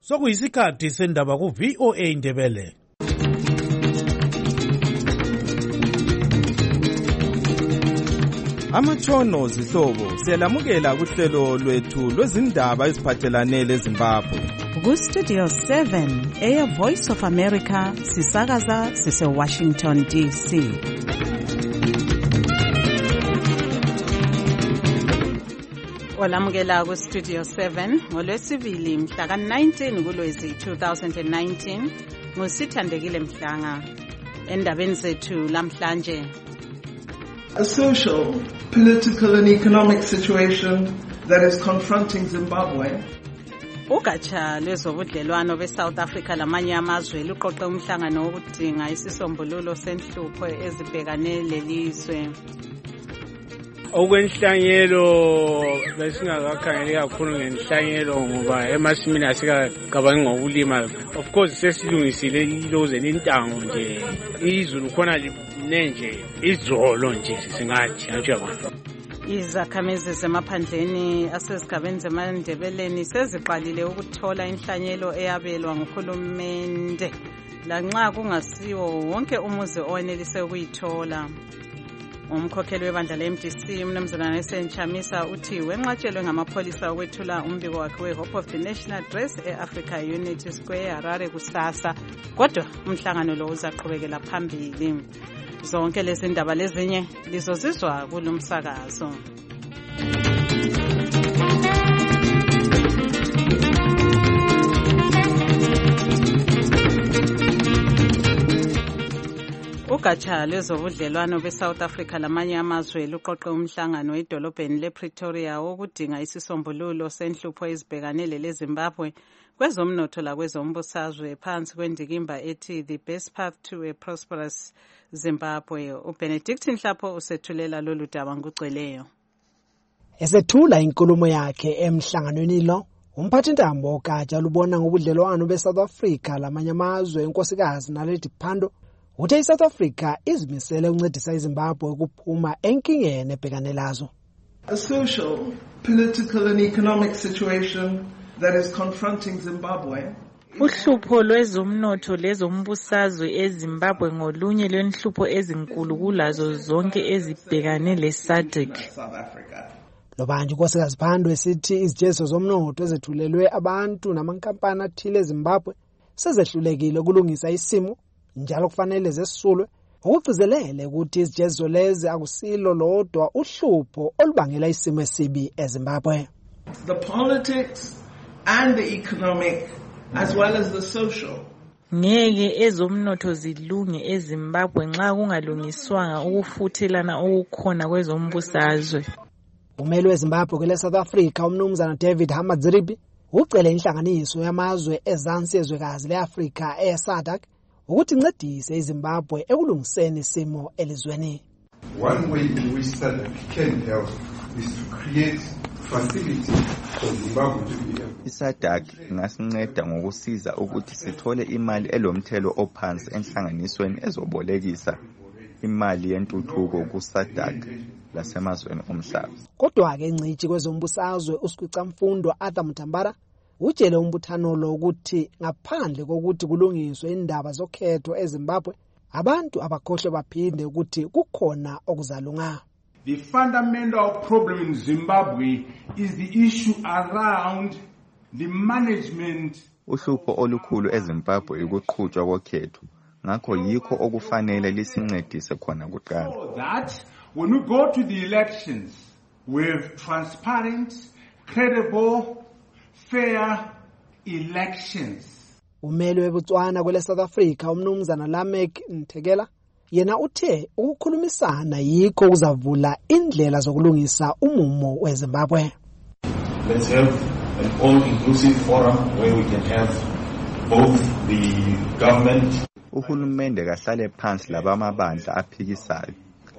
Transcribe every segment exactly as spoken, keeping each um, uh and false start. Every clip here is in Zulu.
Sokuyisikhathi sendaba ku V O A Ndebele. Amatshono zihlobo siyalamukela kuhlelo lwethu lwezindaba eziphathelane leZimbabwe. Ku Studio seven, Air Voice of America, sisakaza sise Washington D C. Olamukela ku Studio seven ngolwesibili mhla ka nineteen kuLwezi two thousand nineteen ngusithandekile Mhlanga. Endabeni zethu lamhlanje, a social, political and economic situation that is confronting Zimbabwe. Ugatsha lwezobudlelwano beSouth Africa lamanye amazwe luqoqe umhlangano wokudinga isisombululo senhlupho ezibhekane lelizwe. Okwenhlanyelo besingakakhangeli kakhulu ngenhlanyelo ngoba emasimini asikacabangi ngokulima. Of course sesilungisile iloze lentango nje, izulu khona linenje, izolo nje singathi ajabana. Izakhamizi zemaphandleni asezigabeni zemandebeleni seziqalile ukuthola inhlanyelo eyabelwa nguhulumende lanxa kungasiwo wonke umuzi owenelise ukuyithola. Umkhokheli webandla le-M D C uMnumzana Esenchamisa uthi wenqatshelwe ngamapholisa ukwethula umbiko wakhe we-Hope of the National Dress e-Africa Unity Square Harare kusasa, kodwa umhlangano lo uzaqhubekela phambili. Zonke lezi ndaba lezinye lizozizwa kulumsakazo. Ugatsha lwezobudlelwano beSouth Africa lamanye amazwe luqoqe umhlangano edolobheni lePretoria wokudinga isisombululo senhlupho ezibhekane leZimbabwe kwezomnotho lakwezombusazwe phansi kwendikimba ethi The Best Path to a Prosperous Zimbabwe. uBenedict Nhlapho usethulela lolu daba ngugcweleyo. Esethula inkulumo yakhe emhlanganweni lo, umphathintambo ugatsha lubona ngobudlelwano beSouth Africa lamanye amazwe enkosikazi Naledi Pandor uthe iSouth Africa izimisele ukuncedisa iZimbabwe ukuphuma enkingeni ebhekane lazo. A social, political and economic situation that is confronting Zimbabwe. Uhlupho lwezomnotho lezombusazwe eZimbabwe ngolunye lwenhlupho ezinkulu kulazo zonke ezibhekane leS A D C. Lobanje unkosikazi Pandor esithi izijezo zomnotho ezethulelwe abantu namankampani athile eZimbabwe sezehlulekile ukulungisa isimo, njalo kufanele zesulwe ukugcizelele ukuthi izijezo lezi akusilo lodwa uhlupho olubangela isimo esibi eZimbabwe. The politics and the economic as well as the social. Ngeke ezomnotho zilunge eZimbabwe nxa kungalungiswanga ukufuthelana okukhona kwezombusazwe. Umeli weZimbabwe kwele South Africa uMnumzana David Hamadziripi ucele inhlanganiso yamazwe ezansi ezwekazi leAfrika e-S A D C ukuthi incedise iZimbabwe ekulungiseni isimo elizweni. One way in which S A D C can help is to create facilities for Zimbabwe to be able. I-S A D C ingasinceda ngokusiza ukuthi sithole imali elomthelo ophansi enhlanganisweni ezobolekisa imali yentuthuko ku-S A D C lasemazweni omhlaba. Kodwa ke ingcithi kwezombusazwe uSikhwicamfundo Arthur Mutambara utshele umbuthano lo ukuthi ngaphandle kokuthi kulungiswe indaba zokhetho eZimbabwe, abantu abakhohle baphinde ukuthi kukhona okuzalunga. The fundamental problem in Zimbabwe is the issue around the management. Uhlupho olukhulu eZimbabwe ukuqhutshwa kokhetho, ngakho yikho okufanele lisincedise khona kuqala. So that when we go to the elections with transparent, credible, fair elections. Umeli weBotswana kwele South Africa uMnumzana Lamek Nthekela yena uthe ukukhulumisana yikho kuzavula indlela zokulungisa umumo weZimbabwe. Let's have an all-inclusive forum where we can have both the government. Uhulumende kahlale phansi labamabandla aphikisayo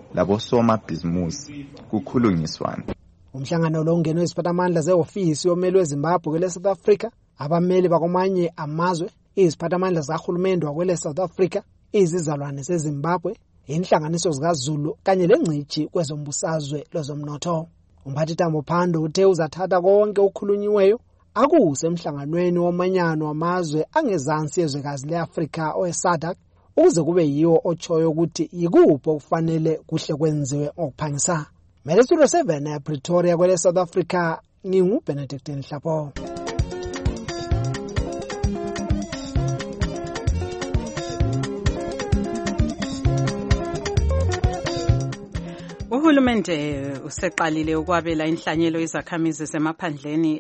labosomabhizimusi kukhulunyiswana. Umhlangano lo ungenwe iziphathamandla zeofisi yomeli weZimbabwe kwele South Africa, abameli bakomanye amazwe, iziphathamandla zahulumende wakwele South Africa, izizalwane zeZimbabwe, inhlanganiso zikaZulu kanye lengcithi kwezombusazwe lozomnotho. Umphathintambo Pandor uthe uzathatha konke okukhulunyiweyo akuse emhlanganweni womanyano wamazwe angezansi yezwekazi le-Afrika owe-SADC ukuze kube yiwo otshoyo ukuthi yikuphi okufanele kuhle kwenziwe ngokuphangisa. Studio seven ePretoria kwele South Africa, ngingu Benedict Nhlapo. Uhulumende useqalile ukwabela inhlanyelo izakhamizi zemaphandleni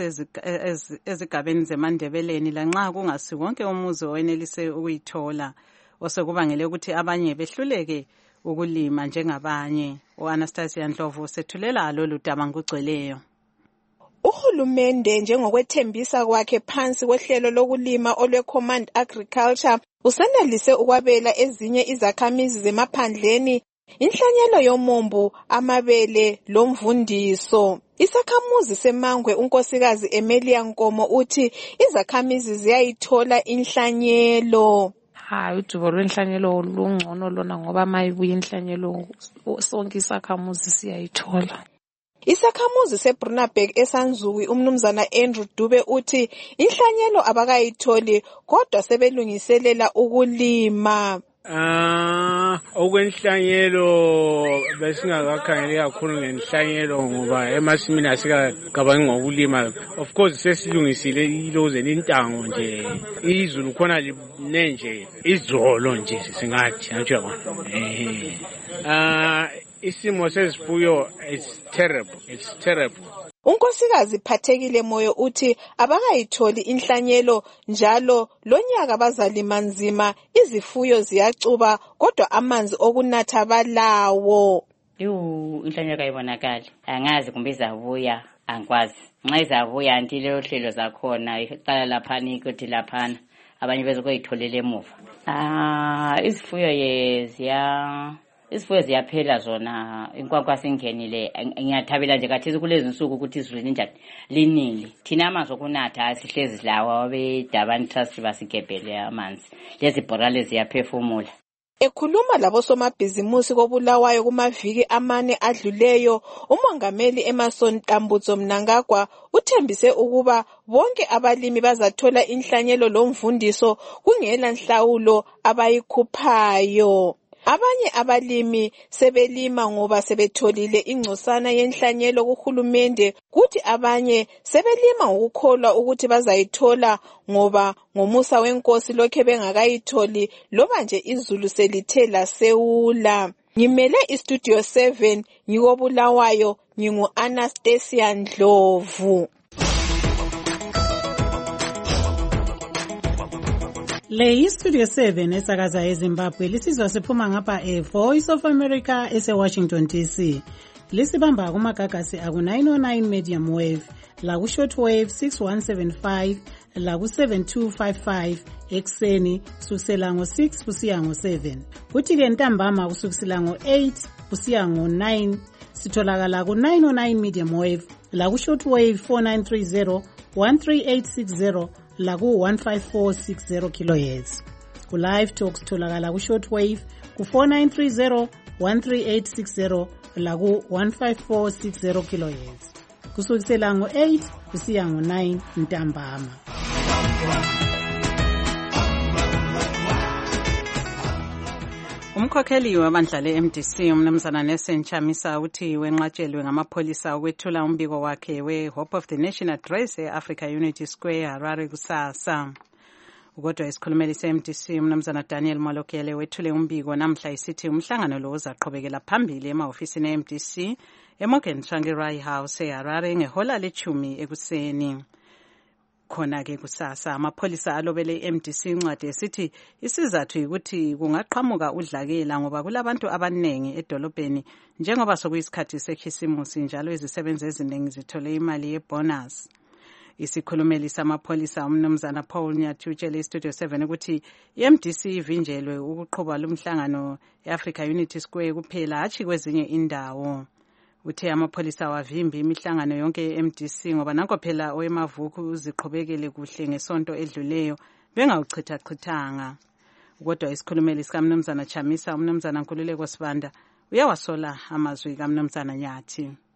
ezigabeni zeMandebeleni lanxa kungasi wonke umuzi owenelise ukuyithola osekubangele ukuthi abanye behluleke ukulima njengabanye. uAnastasia Ndlovu sethulela lolu daba ngugcweleyo. Uhulumende njengokwethembisa kwakhe phansi kwehlelo lokulima olwe-Command Agriculture usenelise ukwabela ezinye izakhamizi zemaphandleni inhlanyelo yomombo, amabele lomvundiso. Isakhamuzi seMangwe unkosikazi Emilia Nkomo uthi izakhamizi ziyayithola inhlanyelo. Hayi udubo lwenhlanyelo lungcono lona ngoba mayibuye inhlanyelo sonke isakhamuzi siyayithola. Isakhamuzi seBrunaberg eSanzuwi umnumzana Andrew Dube uthi inhlanyelo abakayitholi kodwa sebelungiselela ukulima. Ah, okwenhlanyelo besingakakhangeli kakhulu ngenhlanyelo ngoba emasimini asikacabangi ngokulima. Of course sesilungisile iloze nintango nje izulu khona linenje izolo nje singathi nje eh ah isimo sezifuyo it's terrible it's terrible. Unkosikazi Phathekile Moyo uthi abakayitholi inhlanyelo njalo lonyaka bazalima nzima, izifuyo ziyacuba kodwa amanzi okunatha balawo. Yo inhlanyelo kayibonakali, angazi kumbe izabuya, angikwazi. Nxa izabuya anti lelo hlelo zakhona iqala laphana ikuthi laphana abanye bezokoyitholela emuva. Ah izifuyo yeziya isifuyo ziyaphela zona inkwankwa singenile. Ngiyathabela nje kathi kulezi insuku ukuthi izulu linjani linile. Thina amanzi okunatha asihlezi lawa abedabani trust basigebhele amanzi. Lezi bhorale ziyaphefumula. Ekhuluma labosomabhizimusi koBulawayo kumaviki amane adluleyo, umongameli Emerson Tambutso Mnangagwa uthembise ukuba bonke abalimi bazathola inhlanyelo lomvundiso kungela nhlawulo abayikhuphayo. Abanye abalimi sebelima ngoba sebetholile ingcosana yenhlanyelo kuhulumende, kuthi abanye sebelima ngokukholwa ukuthi bazayithola ngoba ngomusa wenkosi lokhe bengakayitholi loba nje izulu selithe lasewula. Ngimele iStudio seven ngikobulawayo, ngingu Anastasia Ndlovu. Le iStudio seven esakaza eZimbabwe lisizwa siphuma ngapha eVoice of America eseWashington D C. Lisibamba kumagagasi aku nine oh nine medium wave, la ku shortwave six one seven five, la ku seven two five five ekseni kusukela ngo six kusiya ngo seven. Kuthi ke ntambama kusukela ngo eight kusiya ngo nine sitholakala ku nine oh nine medium wave, la ku shortwave four nine three zero, one three eight six zero, la ku one five four six zero kilohertz. Ku live talks tholakala ku shortwave ku four nine three zero, one three eight six zero, la ku one five four six zero kilohertz. Kusukela ngo eight kusiya ngo nine ntambama. Umkhokheli wabandla le-M D C umnumzana Nelson Chamisa uthi wenqatshelwe ngamapholisa ukwethula umbiko wakhe we-Hope of the Nation Address e-Africa Unity Square Harare kusasa. Ukodwa isikhulumeli se-M D C umnumzana Daniel Malokele wethule umbiko namhla isithi umhlangano lo uzaqhubekela phambili emahofisini e-M D C eMorgan Tsvangirai House eHarare ngehola lechumi ekuseni. Khona ke kusasa amapholisa alobele i-M D C incwadi esithi isizathu ukuthi kungaqhamuka udlakela ngoba kulabantu abanengi edolobheni njengoba sokuyisikhathi sekhisimusi njalo izisebenzi eziningi zithole imali yebonus. Isikhulumeli samapholisa umnumzana Paul Nyathi utshele iStudio seven ukuthi i-M D C ivinjelwe ukuqhuba lumhlangano eAfrica Unity Square kuphela hathi kwezinye indawo. Uthe amapholisa wavimba imihlangano yonke ye-M D C ngoba nanko phela owemavuku uziqhubekele kuhle ngesonto edluleyo bengawuchitha chithanga. Kodwa isikhulumeli sikamnumzana Chamisa umnumzana Nkululeko Sibanda uyawasola amazwi kamnumzana Nyathi.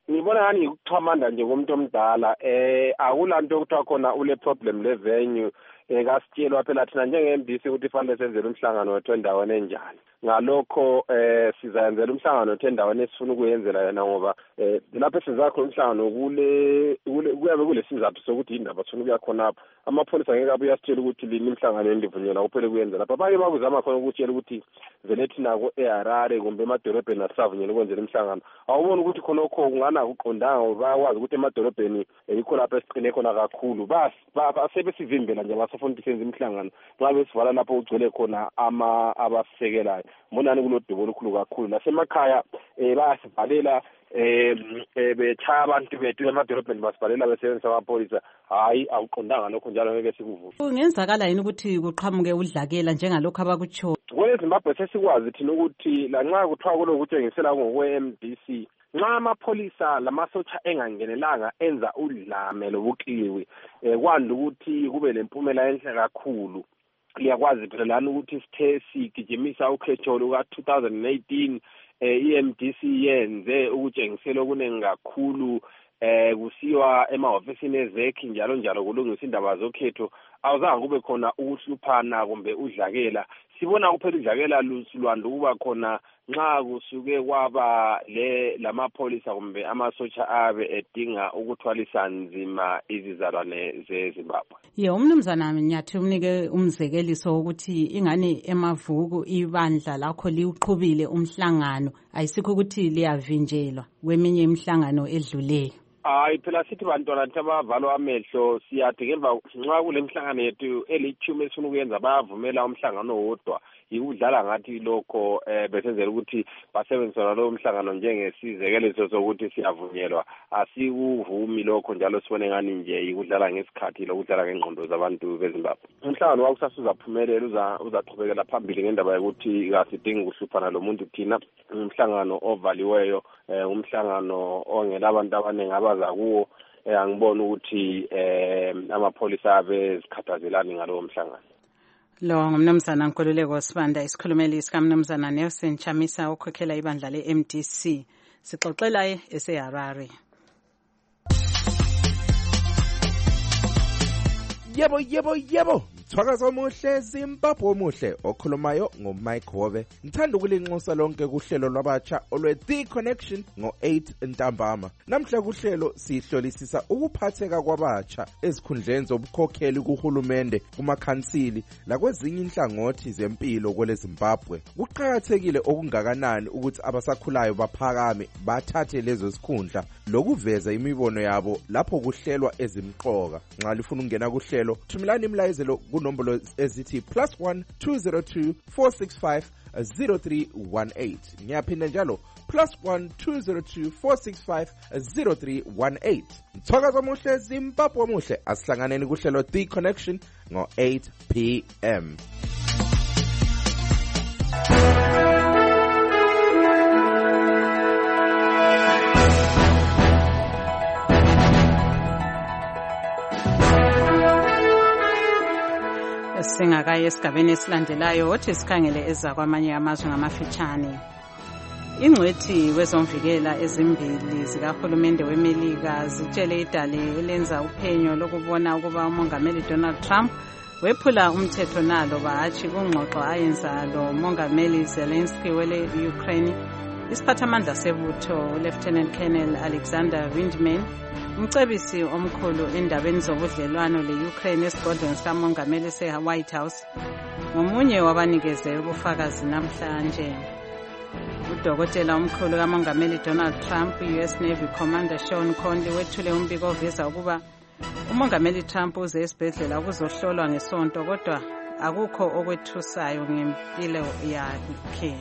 ngibona ngani ngikuxhamanda nje komuntu omdala eh akulanto okuthiwa khona ule problem le venue ekasitshelwa phela thina njenge-M D C ukuthi fanele senzele umhlangano wethu endaweni enjani. Ngalokho eh sizayenzela umhlangano wethu endaweni esifuna ukuyenzela yena ngoba eh lapho esenza khona umhlangano kule kuyabe kule sizathu sokuthi indaba sifuna ukuya khona lapha. Amapholisa ngeke abuye asitshela ukuthi lini imhlangano endivunyelwa kuphela kuyenza lapha. Abanye bakuzama khona ukutshela ukuthi vele thina ko-eHarare kumbe emadolobheni asisavunyelwa ukwenzela imhlangano. Awubona ukuthi khonokho kungana kuqondanga ngoba bayakwazi ukuthi emadolobheni yikho lapho esiqine khona kakhulu. Bas basebesivimbela nje basafuna ukuthi senze imhlangano nxa besivala lapho ugcwele khona ama abasekelayo. Mbonani kulodubo olukhulu kakhulu nasemakhaya eh bayasivalela eh bethaya abantu bethu emadolobheni basivalela besebenzisa amapholisa. Hayi awuqondanga lokho njalo ngeke sikuvule. Kungenzakala yini ukuthi kuqhamuke udlakela njengalokho abakutsho? KweZimbabwe sesikwazi thina ukuthi lanxa kuthiwa kulokutshengisela ngokwe-M D C nxa amapholisa lamasotsha engangenelanga enza udlame lobukiwi eh kwanda ukuthi kube lempumela enhle kakhulu. Liyakwazi phela lana ukuthi sithe sigijimisa ukhetho luka two thousand eighteen eh i-M D C yenze ukutshengisela okuningi kakhulu eh kusiwa emahofisini ezekhi njalo njalo kulungisa indaba zokhetho. Awuzange kube khona ukuhluphana kumbe udlakela. Sibona kuphela udlakela lusilwanda ukuba khona nxa kusuke kwaba le lamapholisa kumbe amasotsha abe edinga ukuthwalisa nzima izizalwane zeZimbabwe. Ye umnumzana Nyathi umnike umzekeliso ukuthi ingane emavuku ibandla lakho liuqhubile umhlangano ayisikho ukuthi liyavinjelwa kweminye imihlangano edluleyo. Hayi phela sithi bantwana nje abavalwa amehlo siyathi ngemva nxa kule mhlangano yethu elithumi esifuna ukuyenza bayavumela umhlangano wodwa ikudlala ngathi lokho eh besenzela ukuthi basebenzisana lo mhlangano njengesizekeliso sokuthi siyavunyelwa. Asikuvumi lokho njalo sibone ngani nje ikudlala ngesikhathi lokudlala ngengqondo zabantu beZimbabwe. Umhlangano wakusasa uzaphumelela uza uzaqhubekela phambili ngendaba yokuthi kasidingi ukuhluphana lo muntu thina. Umhlangano ovaliweyo eh umhlangano ongela abantu abaningi abaza kuwo eh angibona ukuthi eh amapholisa abe sikhathazelani ngalowo mhlangano. Lo ngumnumzana Nkululeko Sibanda isikhulumeli sikamnumzana Nelson Chamisa okhokhela ibandla le-M D C. Sixoxela eseHarare. Yebo yebo yebo Mthwakazi omuhle Zimbabwe omuhle okhulumayo ngoMike Hobe. Ngithanda ukulinxusa lonke kuhlelo lwabatsha olwe The Connection ngo eight ntambama. Namhla kuhlelo sihlolisisa ukuphatheka kwabatsha ezikhundleni zobukhokheli kuhulumende kumakhansili lakwezinye inhlangothi zempilo kwele Zimbabwe. Kuqhakathekile okungakanani ukuthi abasakhulayo baphakame bathathe lezo sikhundla lokuveza imibono yabo lapho kuhlelwa ezimqoka. Nxa lifuna ukungena kuhlelo thumelani imlayezelo kunombolo ezithi plus one two zero two four six five zero three one eight. Ngiyaphinda njalo plus one two zero two four six five zero three one eight. Mthwakazi omuhle Zimbabwe omuhle asihlanganeni kuhlelo The Connection ngo eight p m. Singakaye esigabeni esilandelayo othi sikhangele eza kwamanye amazwe ngamafitshane. Ingcwethi kwezomvikela ezimbili zikahulumende weMelika zitshele idale elenza uphenyo lokubona ukuba umongameli Donald Trump wephula umthetho nalo bahatshi kungxoxo ayenza lo mongameli Zelensky wele Ukraine. Isiphathamandla sebutho Lieutenant Colonel Alexander Vindman umcebisi omkhulu endabeni zobudlelwano le-Ukraine esigodlweni sikamongameli se-White House ngomunye wabanikeze ubufakazi namhlanje. Udokotela omkhulu kamongameli Donald Trump U S Navy Commander Sean Conley wethule umbiko oveza ukuba umongameli Trump uze esibhedlela ukuzohlolwa ngesonto kodwa akukho okwethusayo ngempilo yakhe.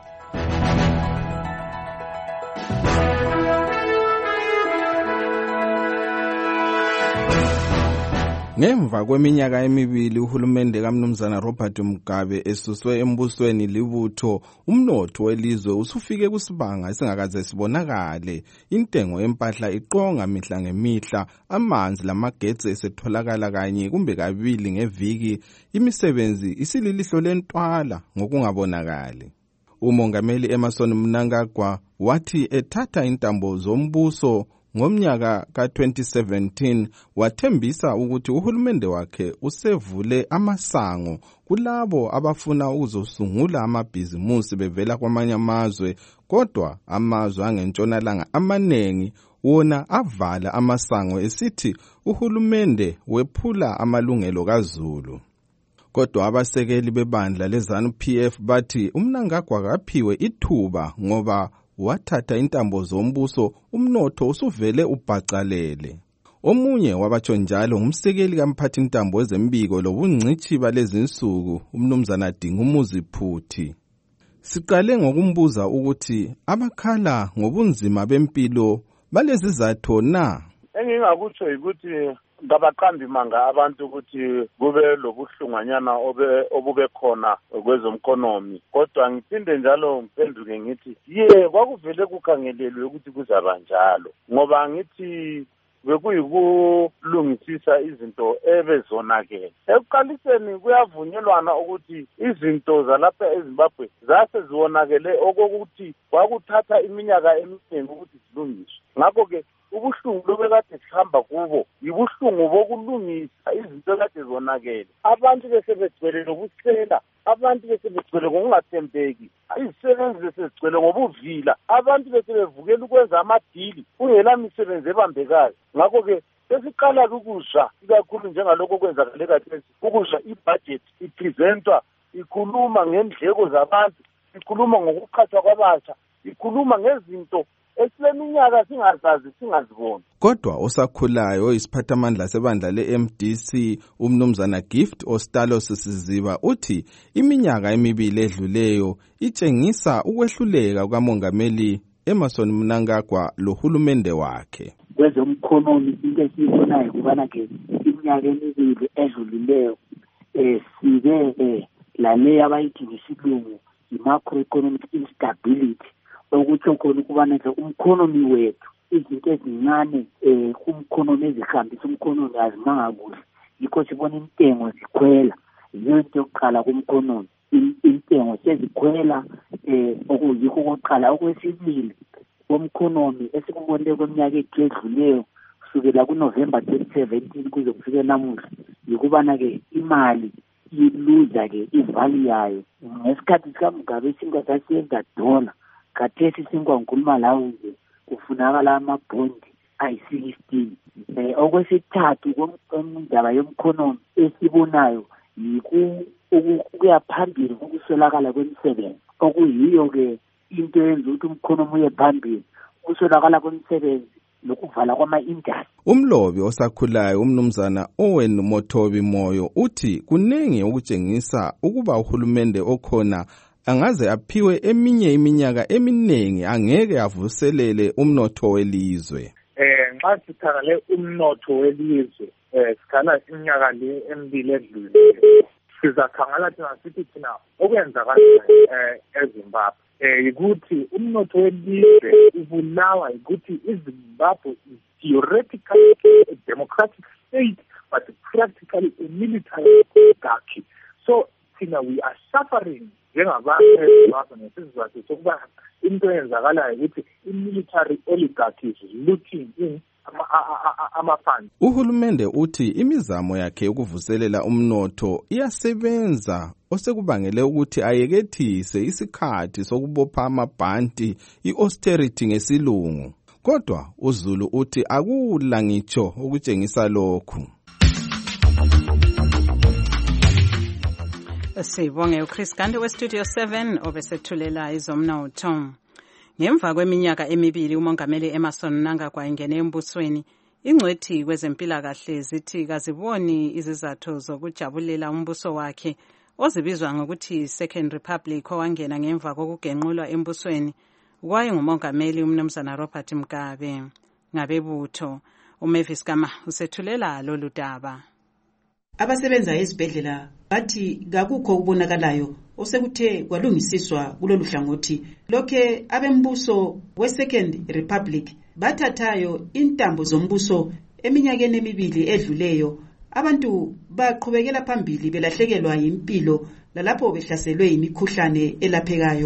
Ngemva kweminyaka emibili uhulumende kaMnumzana Robert Mugabe esuswe embusweni libutho umnotho welizwe usufike kusibanga esingakaze sibonakale. Intengo yempahla iqonga mihla ngemihla, amanzi lamagetsi esetholakala kanye kumbe kabili ngeviki, imisebenzi isililihlo lentwala ngokungabonakali. umongameli Emmerson Mnangagwa wathi ethatha intambo zombuso ngomnyaka ka twenty seventeen wathembisa ukuthi uhulumende wakhe usevule amasango kulabo abafuna ukuzosungula amabhizimusi bevela kwamanye amazwe, kodwa amazwe angentshonalanga amanengi wona avala amasango esithi uhulumende wephula amalungelo kaZulu. Kodwa abasekeli bebandla leZANU P F bathi uMnangagwa kaphiwe ithuba ngoba wathatha intambo zombuso umnotho usuvele ubhacalele. Omunye wabatsho njalo ngumsekeli kamphathi intambo ezembiko lobungcithi balezinsuku umnumzana Dingumuzi Phuthi. Siqale ngokumbuza ukuthi abakhala ngobunzima bempilo balezizathu na? Engingakutsho ukuthi ngabaqambi manga abantu ukuthi kube lobuhlunganyana obube khona kwezomkonomi, kodwa ngiphinde njalo ngiphenduke ngithi ye kwakuvele kukhangelelwe ukuthi kuzaba njalo, ngoba ngithi bekuyikulungisisa izinto ebezonakele. Ekuqaliseni kuyavunyelwana ukuthi izinto zalapha eZimbabwe zase zionakele okokuthi kwakuthatha iminyaka eminingi ukuthi zilungiswe. Ngakho-ke ubuhlungu lobekade sihamba kubo yibuhlungu bokulungisa izinto ekade zonakele. Abantu besebegcwele nobusela, abantu besebegcwele ngokungathembeki, izisebenzi besebegcwele ngobuvila, abantu besebevukela ukwenza amadili kungela misebenzi ebambekayo. Ngakho-ke sesiqala ukuzwa ikakhulu njengalokho kwenzakale khathesi, ukuzwa ibudget ipresentwa ikhuluma ngendleko zabantu, ikhuluma ngokuqhathwa kwabasha, ikhuluma ngezinto esileminyaka singazazi singaziboni. Kodwa osakhulayo oyisiphathamandla sebandla le-M D C umnumzana Gift Ostalo Siziba uthi iminyaka emibili edluleyo itshengisa ukwehluleka kukamongameli Emmerson Mnangagwa lohulumende wakhe. Kwezomkhonomi into esiyibonayo kubana ke iminyaka emibili edlulileyo eh sibe eh lale abayithi ngesilungu i-macroeconomic instability, okutsho khona ukubana ke umkhonomi wethu izinto ezincane eh kumkhonomi ezihambisa umkhonomi azimanga kuhle, yikho sibona intengo zikhwela. Yiyo into yokuqala kumkhonomi, intengo sezikhwela eh okuyikho okokuqala. Okwesibili komkhonomi esikubonile kweminyaka edluleyo kusukela kuNovember twenty seventeen kuze kufike namuhla yikubana ke imali iluza ke ivalue yayo. Ngesikhathi sikaMugabe isinkwa sasiyenza dollar, khathesi isinkwa ngikhuluma lawo nje kufunakala amabhondi ayi-sixteen. Eh okwesithathu kwendaba yomkhonomi esibonayo yikuya phambili ukuswelakala kwemisebenzi, okuyiyo ke into yenza ukuthi umkhonomi uye phambili, ukuswelakala kwemisebenzi lokuvala kwama-industry. Umlobi osakhulayo umnumzana Owen Motobi Moyo uthi kunengi ukutshengisa ukuba uhulumende okhona angaze aphiwe eminye iminyaka eminengi angeke avuselele umnotho welizwe. Eh nxa sikhangele umnotho welizwe eh sikhala iminyaka le emibili edlule, sizakhangela thina sithi thina okwenzakala eh eZimbabwe eh ukuthi umnotho welizwe ubulawa ukuthi iZimbabwe is theoretically a democratic state but practically a military oligarchy. So thina we are suffering njengabantu eZimbabwe nesizathu sokuba into eyenzakalayo ukuthi i-military oligarchy is looting in ama-funds. Uhulumende uthi imizamo yakhe yokuvuselela umnotho iyasebenza, osekubangele ukuthi ayekethise isikhathi sokubopha amabhanti, i-austerity ngesilungu. Kodwa uZulu uthi akula ngitsho ukutshengisa lokhu. Sibonge uChris Gandhi weStudio seven obesethulela izomnotho. Ngemva kweminyaka emibili umongameli Emmerson Mnangagwa ingene embusweni, ingcwethi kwezempilakahle zithi kaziboni izizathu zokujabulela umbuso wakhe ozibizwa ngokuthi Second Republic owangena ngemva kokugenqulwa embusweni kwaye ngumongameli umnumzana Robert Mugabe. Ngabebutho uMavis Kama usethulela lolu daba. Abasebenza ezibhedlela bathi kakukho ukubonakalayo osekuthe kwalungisiswa kulolu hlangothi lokhe abembuso we-Second Republic bathathayo intambo zombuso eminyakeni emibili edluleyo. Abantu baqhubekela phambili belahlekelwa impilo lalapho behlaselwe imikhuhlane elaphekayo.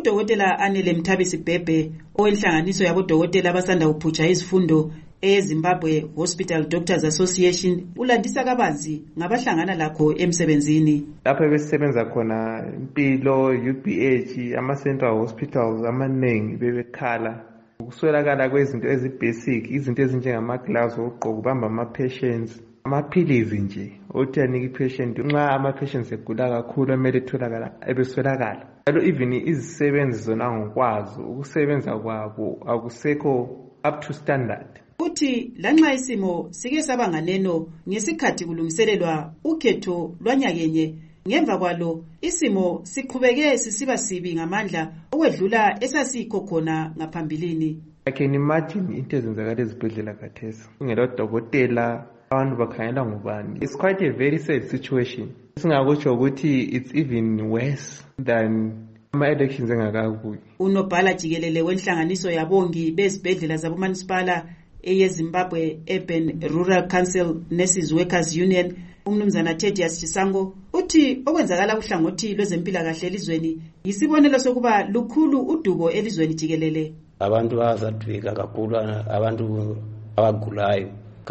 Udokotela Anele Mthabisi Bhebhe owenhlanganiso yabodokotela abasanda kuphutsha izifundo eZimbabwe Hospital Doctors Association ulandisa kabanzi ngabahlangana lakho emsebenzini. Lapha besebenza khona impilo U B H ama central hospitals amaningi bebekhala ukuswelakala kwezinto ezibasic, izinto ezinjengama gloves okugqoka ubamba ama patients, amaphilizi nje othi anike patient nxa ama patients egula kakhulu emele tholakala ebeswelakala. Alo even izisebenzi zona ngokwazo ukusebenza kwabo akusekho up to standard. Uthi lanxa isimo sike sabanganeno ngesikhathi kulungiselelwa ukhetho lwanyakenye, ngemva kwalo isimo siqhubeke sisiba sibi ngamandla okwedlula esasikho khona ngaphambilini. I can imagine into ezenzakala ezibhedlela khathesi. Ungelo dokotela abantu bakhangela ngubani. It's quite a very sad situation. Singakutsho ukuthi it's even worse than ama elections engakakuyi. Unobhala jikelele wenhlanganiso yabongi bezibhedlela zabomunicipala eyeZimbabwe Urban Rural Council Nurses Workers Union umnumzana Thedius Chisango uthi okwenzakala kuhlangothi lwezempilakahle elizweni yisibonelo sokuba lukhulu udubo elizweni jikelele. Abantu bazadwika kakhulu, abantu abagulayo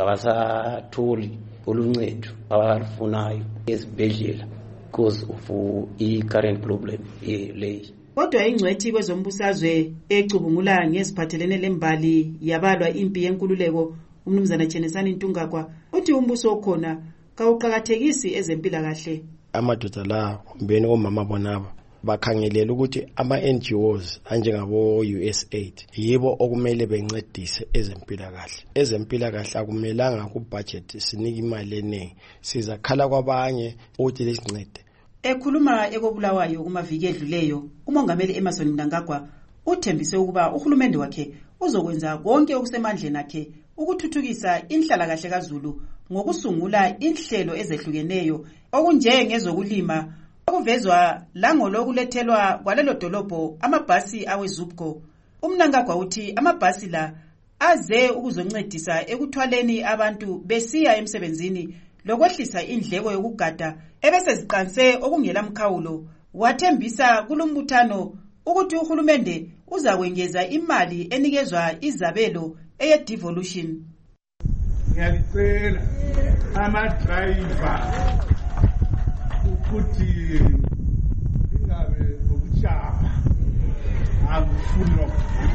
kabasatholi oluncedo abalufunayo ezibhedlela because of i current problem leyi. Kodwa ingcwethi kwezombusazwe ecubungula ngeziphathelene lembali yabalwa impi yenkululeko umnumzana Chenesani Ntungagwa uthi umbuso okhona kawuqakathekisi ezempilakahle. Amadoda la kumbeni omama bonaba bakhangelela ukuthi ama N G Os anjengabo U S A I D yibo okumele bencedise ezempilakahle. Ezempilakahle akumelanga ku budget sinike imali eningi, sizakhala kwabanye ukuthi lesincede. Ekhuluma ekobulawayo kumaviki edluleyo, umongameli Emmerson Mnangagwa uthembise ukuba uhulumende wakhe uzokwenza konke okusemandleni akhe ukuthuthukisa inhlalakahle kaZulu ngokusungula inhlelo ezehlukeneyo okunjengezokulima okuvezwa langolokulethelwa kwalelo dolobho amabhasi aweZupco. Umnangagwa uthi amabhasi la aze ukuzoncedisa ekuthwaleni abantu besiya emsebenzini lokwehlisa indleko yokugada ebese ziqanse okungela mkhawulo. Wathembisa kulumbuthano ukuthi uhulumende uzakwengeza imali enikezwa izabelo eye devolution. Ngiyacela ama driver ukuthi ingabe ukuchapa akufuno.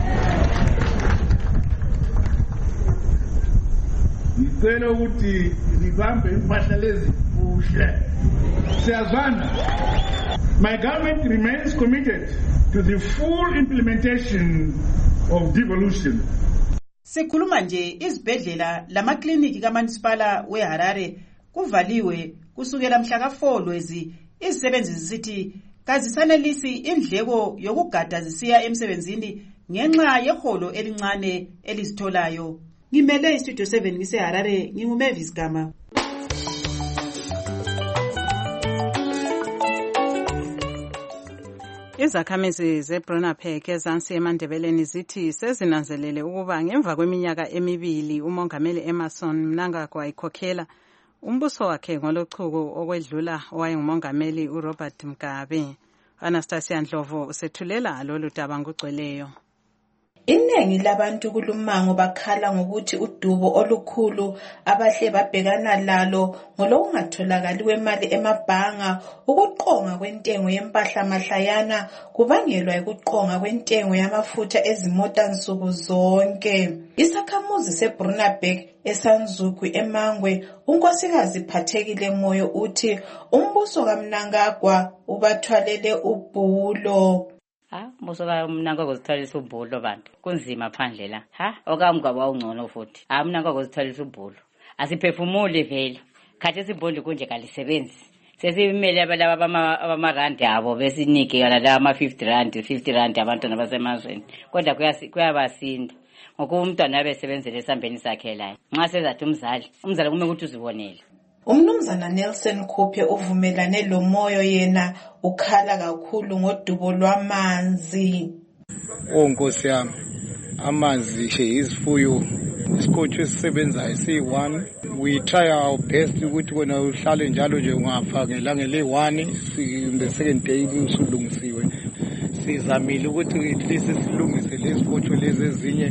Ngicela ukuthi libambe impahla lezi kuhle. Siyazwana. My government remains committed to the full implementation of devolution. Sikhuluma nje izibhedlela lamakliniki kaMunicipal weHarare kuvaliwe kusukela mhla ka four Lwezi. Izisebenzi zisithi kazisanelisi indleko yokugada zisiya emsebenzini ngenxa yeholo elincane elizitholayo. Ngimele istudio seven ngiseHarare, nginguMavis Gama. Izakhamizi zeBrunapark ezansi eMandebeleni zithi sezinanzelele ukuba ngemva kweminyaka emibili umongameli Emmerson Mnangagwa ikhokhela umbuso wakhe ngolochuku okwedlula owayengumongameli uRobert Mugabe. Anastasia Ndlovu usethulela lolu daba ngugcweleyo. Iningi labantu kulumango bakhala ngokuthi udubo olukhulu abahle babhekana lalo ngolokungatholakali kwemali emabhanga, ukuqonga kwentengo yempahla mahlayana kubangelwa ukuqonga kwentengo yamafutha ezimota nsuku zonke. Isakhamuzi seBrunapark eSanzuku eMangwe unkosikazi Phathekile Moyo uthi umbuso kaMnangagwa ubathwalele ubhulo. Ha, umbuso kaMnangagwa uzithwalisa ubhulo bantu. Kunzima phandle la. Ha, okaMgaba ungcono futhi. Ha, Mnangagwa uzithwalisa ubhulo. Asiphefumuli vele. Khathi isibhondi kunje kalisebenzi. Sesimele abalaba abamarandi abo besinike yala ama fifty rand, fifty rand abantwana basemazweni. Kodwa kuyabasinda. Ngokuba umntwana abesebenzele esambeni sakhe la. Nxa sezathi umzali, umzali kumele ukuthi uzibonele. Umnumzana Nelson Khuphe uvumelane lo Moyo yena ukhala kakhulu ngodubo lwamanzi. Onkosi yami, amanzi she isifuyo isikhotsho esisebenzayo siyi-one. We try our best ukuthi wena uhlale njalo nje ungafakela ngele one the second day usulungisiwe. sizamile ukuthi at least silungise lezifotho lezi ezinye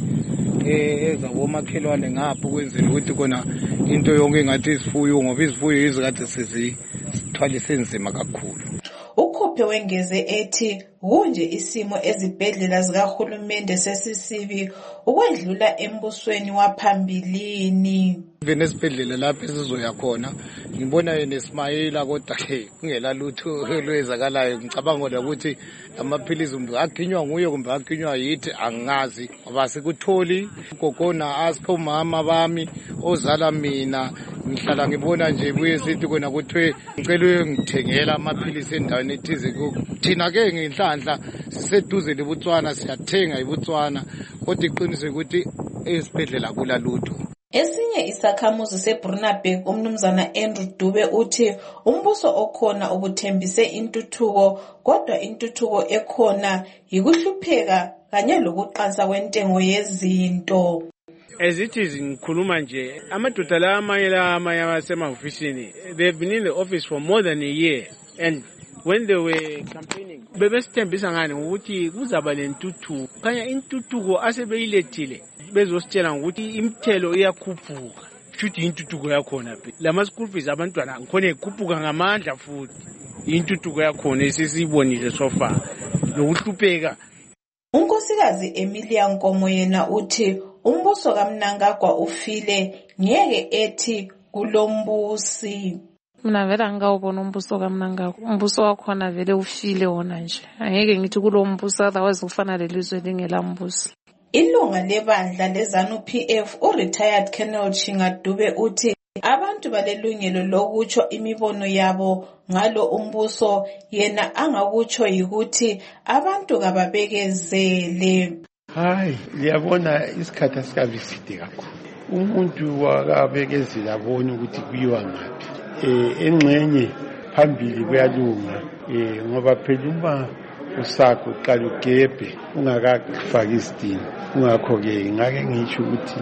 ezabomakhelwane ngapho kwenzela ukuthi kona into yonke engathi isifuyo ngoba isifuyo izikade sizithwalise nzima kakhulu. Ukhuphe wengeze ethi kunje isimo ezibhedlela zikahulumende sesisibi ukwedlula embusweni waphambilini. Even esibhedlela lapho esizoya khona ngibona yena Ismail kodwa hey kungela lutho lwezakalayo. Ngicabanga ukuthi amaphilizi umntu aginywa nguye kumbe aginywa yithi angazi ngoba sekutholi gogona ask umama bami ozala mina ngihlala ngibona nje buye sithi kona kuthiwe ngicela ngithengela amaphilisi endaweni ethize thina ke ngenhlanhla siseduze leBotswana siyathenga eBotswana kodwa iqiniso ukuthi esibhedlela kula lutho. Esinye isakhamuzi seBrunaberg umnumzana Andrew Dube uthi umbuso okhona ubuthembise intuthuko kodwa intuthuko ekhona yikuhlupheka kanye lokuqansa kwentengo yezinto. As it is ngikhuluma nje amadoda la amanye la amanye abasemahofisini they've been in the office for more than a year and when they were campaigning bebesithembisa ngani ukuthi kuzaba lentuthuko kanya intuthuko asebeyilethile bezositshela ukuthi imithelo iyakhuphuka futhi intuthuko yakhona phe lama school fees abantwana ngikhona ikhuphuka ngamandla futhi intuthuko yakhona esisibonile so far lokuhlupheka. Unkosikazi Emilia Nkomo yena uthi umbuso kaMnangagwa ufile ngeke ethi kulombusi. Mina vele angawubona umbuso kaMnangagwa umbuso wakhona vele ufile wona nje angeke ngithi kulombuso otherwise kufana lelizwe lingelambusi. Ilunga lebandla leZANU P F u-retired Colonel Chingadube uthi abantu balelungelo lokutsho imibono yabo ngalo umbuso yena angakutsho yikuthi abantu kababekezele. Hayi liyabona isikhathi asikabiside kakhulu umuntu wakabekezela abone ukuthi kuyiwa ngaphi eh engxenye phambili kuyalunga eh ngoba phela uma usakho uqala ugebhe ungakafaki isidini ungakho ke ngake ngisho ukuthi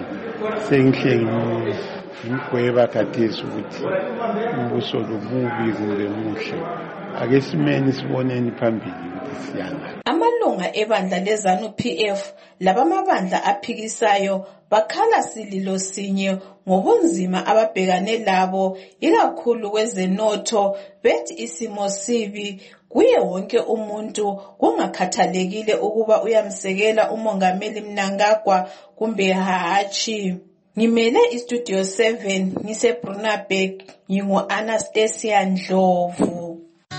sengihle ngigweba khathesi ukuthi umbuso lobubi kumbe muhle ake simeni siboneni phambili ukuthi siyanga. Amalunga ebandla leZANU P F labamabandla aphikisayo bakhala sililo sinye ngobunzima ababhekane labo ikakhulu kwezenotho bethi isimo sibi kuye wonke umuntu kungakhathalekile ukuba uyamsekela umongameli Mnangagwa kumbe hachi. Ngimele istudio seven ngise Brunaberg ngingu Anastasia Ndlovu.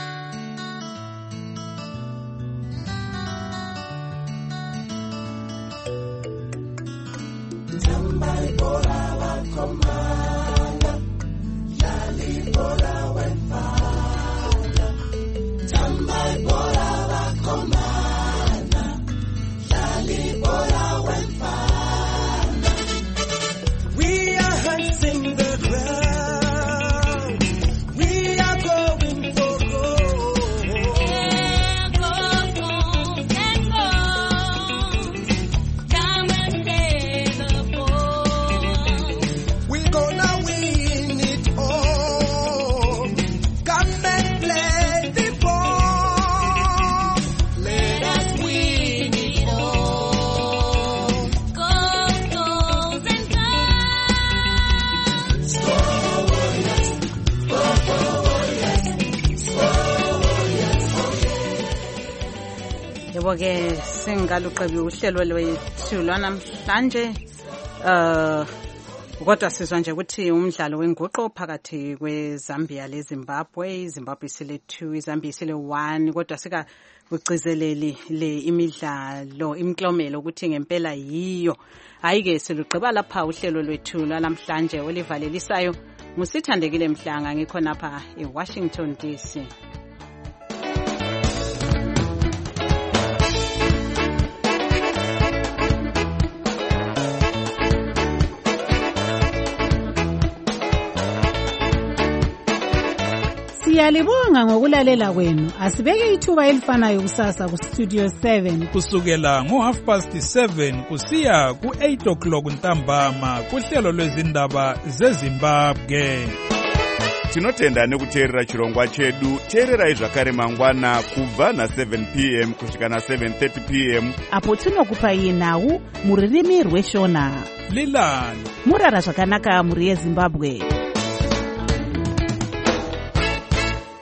Ke singaluqebi uhlelo lwethu lwanamhlanje uh kodwa sizwa nje ukuthi umdlalo wenguqo phakathi kweZambia leZimbabwe iZimbabwe isile two iZambia isile one kodwa sika ugcizeleli le imidlalo imklomelo ukuthi ngempela yiyo ayike siluqeba lapha uhlelo lwethu lwanamhlanje olivalelisayo ngusithandekile Mhlanga ngikho napha eWashington D C. Siyalibonga ngokulalela kwenu. Asibeke ithuba elifanayo kusasa ku Studio seven. Kusukela ngo half past seven kusiya ku eight o'clock ntambama kuhlelo lwezindaba zeZimbabwe. tinotenda nekuteerera chirongwa chedu. Teererai zvakare mangwana kubva na seven p m kusvika na seven thirty p m apo tinokupai nhau mururimi rweshona. Lilani murara zvakanaka muri yeZimbabwe.